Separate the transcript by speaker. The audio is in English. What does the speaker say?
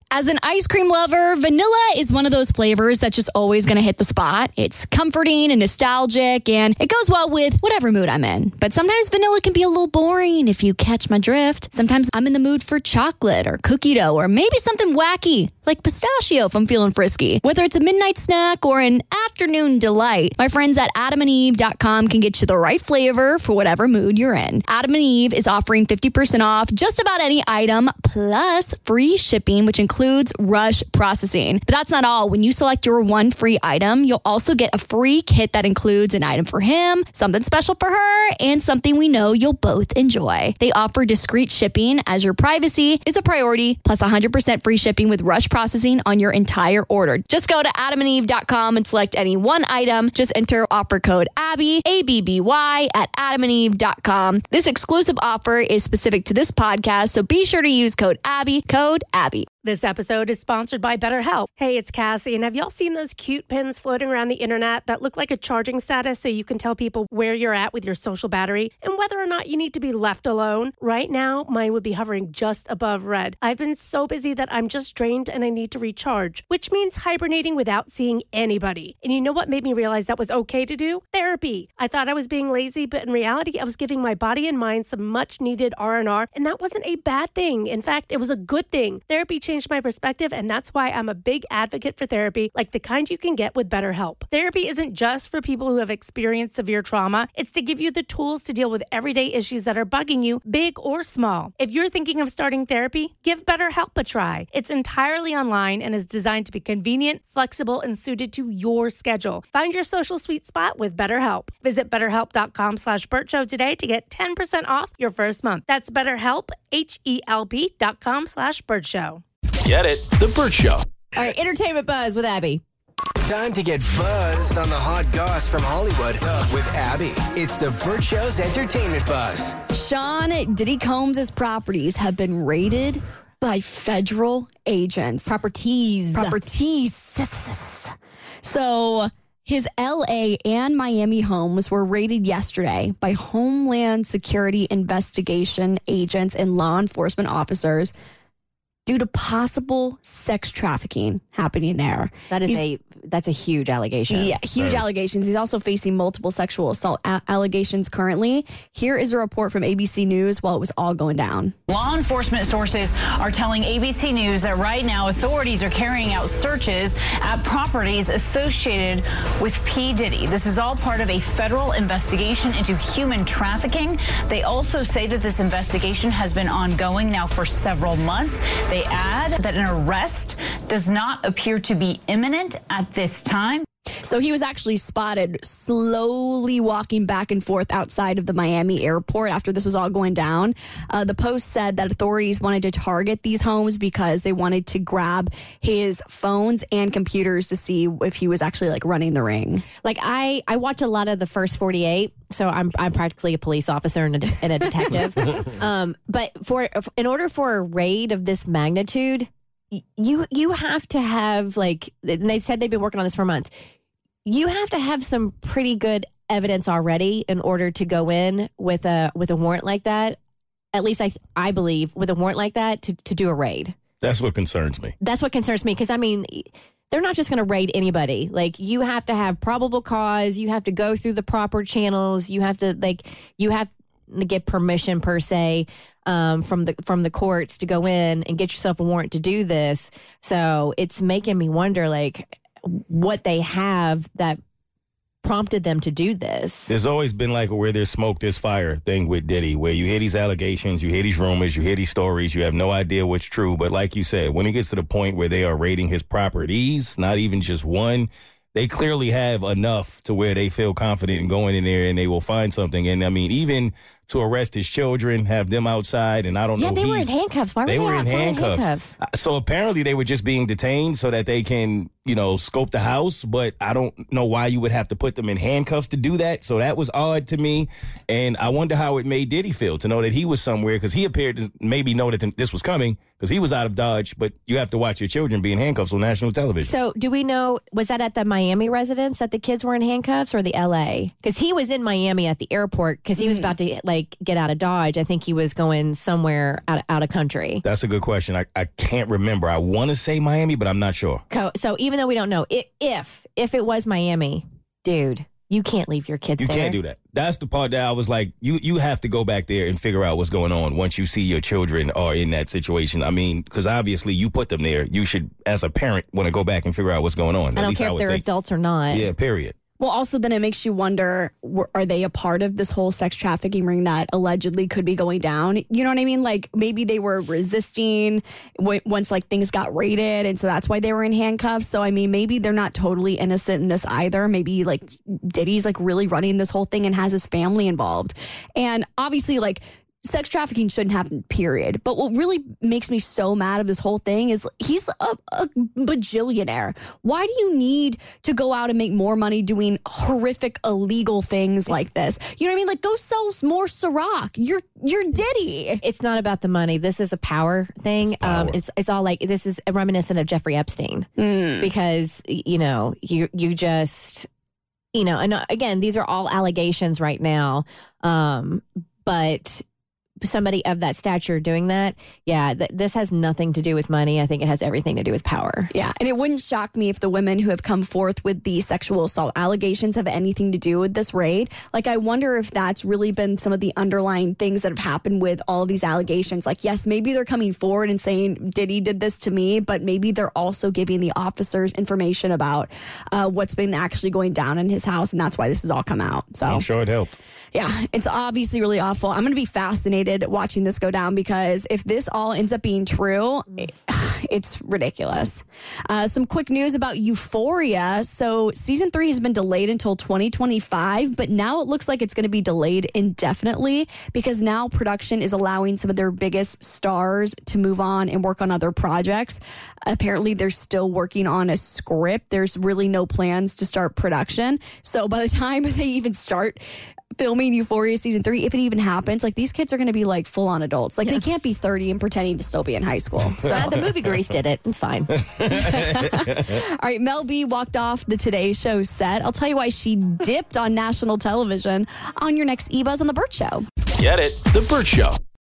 Speaker 1: As an ice cream lover, vanilla is one of those flavors that's just always going to hit the spot. It's comforting and nostalgic, and it goes well with whatever mood I'm in. But sometimes vanilla can be a little boring if you catch my drift. Sometimes I'm in the mood for chocolate or cookie dough or maybe something wacky like pistachio if I'm feeling frisky. Whether it's a midnight snack or an afternoon delight, my friends at adamandeve.com can get you the right flavor for whatever mood you're in. Adam and Eve is offering 50% off just about any item plus free shipping, which includes rush processing. But that's not all. When you select your one free item, you'll also get a free kit that includes an item for him, something special for her, and something we know you'll both enjoy. They offer discreet shipping as your privacy is a priority, plus 100% free shipping with rush processing on your entire order. Just go to adamandeve.com and select any one item. Just enter offer code ABBY, ABBY, at adamandeve.com. This exclusive offer is specific to this podcast, so be sure to use code ABBY, code ABBY.
Speaker 2: This episode is sponsored by BetterHelp. Hey, it's Cassie, and have y'all seen those cute pins floating around the internet that look like a charging status so you can tell people where you're at with your social battery and whether or not you need to be left alone? Right now, mine would be hovering just above red. I've been so busy that I'm just drained and I need to recharge, which means hibernating without seeing anybody. And you know what made me realize that was okay to do? Therapy. I thought I was being lazy, but in reality, I was giving my body and mind some much-needed R&R, and that wasn't a bad thing. In fact, it was a good thing. Therapy changed my perspective, and that's why I'm a big advocate for therapy, like the kind you can get with BetterHelp. Therapy isn't just for people who have experienced severe trauma. It's to give you the tools to deal with everyday issues that are bugging you, big or small. If you're thinking of starting therapy, give BetterHelp a try. It's entirely online and is designed to be convenient, flexible, and suited to your schedule. Find your social sweet spot with BetterHelp. Visit BetterHelp.com/Bert Show today to get 10% off your first month. That's BetterHelp, HELP.com/Bert Show.
Speaker 3: Get it? The Bert Show.
Speaker 4: All right, entertainment buzz with Abby.
Speaker 5: Time to get buzzed on the hot goss from Hollywood with Abby. It's the Bert Show's entertainment buzz.
Speaker 1: Sean Diddy Combs' properties have been raided by federal agents.
Speaker 4: Properties.
Speaker 1: So his LA and Miami homes were raided yesterday by Homeland Security investigation agents and law enforcement officers due to possible sex trafficking happening there.
Speaker 4: That's a huge allegation.
Speaker 1: Yeah, huge allegations. He's also facing multiple sexual assault allegations currently. Here is a report from ABC News while it was all going down.
Speaker 6: Law enforcement sources are telling ABC News that right now authorities are carrying out searches at properties associated with P. Diddy. This is all part of a federal investigation into human trafficking. They also say that this investigation has been ongoing now for several months. They add that an arrest does not appear to be imminent at this time.
Speaker 1: So he was actually spotted slowly walking back and forth outside of the Miami airport after this was all going down. The Post said that authorities wanted to target these homes because they wanted to grab his phones and computers to see if he was actually like running the ring.
Speaker 4: Like I watch a lot of the First 48, so I'm practically a police officer and a detective. But in order for a raid of this magnitude, you have to have, like, and they said they've been working on this for months. You have to have some pretty good evidence already in order to go in with a warrant like that. At least I believe with a warrant like that to do a raid.
Speaker 3: That's what concerns me.
Speaker 4: That's what concerns me because I mean, they're not just going to raid anybody. Like you have to have probable cause. You have to go through the proper channels. You have to get permission per se. From the courts to go in and get yourself a warrant to do this. So it's making me wonder, like, what they have that prompted them to do this.
Speaker 3: There's always been like a where there's smoke, there's fire thing with Diddy, where you hear these allegations, you hear these rumors, you hear these stories, you have no idea what's true. But like you said, when it gets to the point where they are raiding his properties, not even just one, they clearly have enough to where they feel confident in going in there and they will find something. And I mean, even to arrest his children, have them outside, and I don't know.
Speaker 4: Yeah, they were in handcuffs. Why were they
Speaker 3: in handcuffs? So apparently they were just being detained so that they can, scope the house. But I don't know why you would have to put them in handcuffs to do that. So that was odd to me. And I wonder how it made Diddy feel to know that he was somewhere, because he appeared to maybe know that this was coming because he was out of Dodge. But you have to watch your children be in handcuffs on national television.
Speaker 4: So do we know, was that at the Miami residence that the kids were in handcuffs or the LA? Because he was in Miami at the airport because he was about to like get out of Dodge. I think he was going somewhere out of country.
Speaker 3: That's a good question. I can't remember. I want to say Miami, but I'm not sure.
Speaker 4: So even though we don't know, if it was Miami, dude, you can't leave your kids there.
Speaker 3: You can't do that. That's the part that I was like, you have to go back there and figure out what's going on once you see your children are in that situation. I mean, because obviously you put them there. You should, as a parent, want to go back and figure out what's going on.
Speaker 4: I don't care if they're adults or not.
Speaker 3: Yeah, period.
Speaker 1: Well, also then it makes you wonder, are they a part of this whole sex trafficking ring that allegedly could be going down? You know what I mean? Like maybe they were resisting once like things got raided. And so that's why they were in handcuffs. So, I mean, maybe they're not totally innocent in this either. Maybe like Diddy's like really running this whole thing and has his family involved. And obviously like sex trafficking shouldn't happen, period. But what really makes me so mad of this whole thing is he's a bajillionaire. Why do you need to go out and make more money doing horrific, illegal things like this? You know what I mean? Like, go sell more Ciroc. You're Diddy.
Speaker 4: It's not about the money. This is a power thing. It's all like, this is reminiscent of Jeffrey Epstein. Because, you know, you just, you know, and again, these are all allegations right now. But somebody of that stature doing that, this has nothing to do with money. I think it has everything to do with power.
Speaker 1: Yeah, and it wouldn't shock me if the women who have come forth with the sexual assault allegations have anything to do with this raid. Like, I wonder if that's really been some of the underlying things that have happened with all of these allegations. Like, yes, maybe they're coming forward and saying, Diddy did this to me, but maybe they're also giving the officers information about what's been actually going down in his house, and that's why this has all come out. So
Speaker 3: I'm sure it helped.
Speaker 1: Yeah, it's obviously really awful. I'm going to be fascinated watching this go down because if this all ends up being true, it's ridiculous. Some quick news about Euphoria. So season 3 has been delayed until 2025, but now it looks like it's going to be delayed indefinitely because now production is allowing some of their biggest stars to move on and work on other projects. Apparently, they're still working on a script. There's really no plans to start production. So by the time they even start filming Euphoria season 3, if it even happens, like these kids are going to be like full on adults. Like they can't be 30 and pretending to still be in high school. So
Speaker 4: the movie Grease did it. It's fine.
Speaker 1: All right. Mel B walked off the Today Show set. I'll tell you why she dipped on national television on your next eBuzz on The Burt Show.
Speaker 5: Get it? The Burt Show.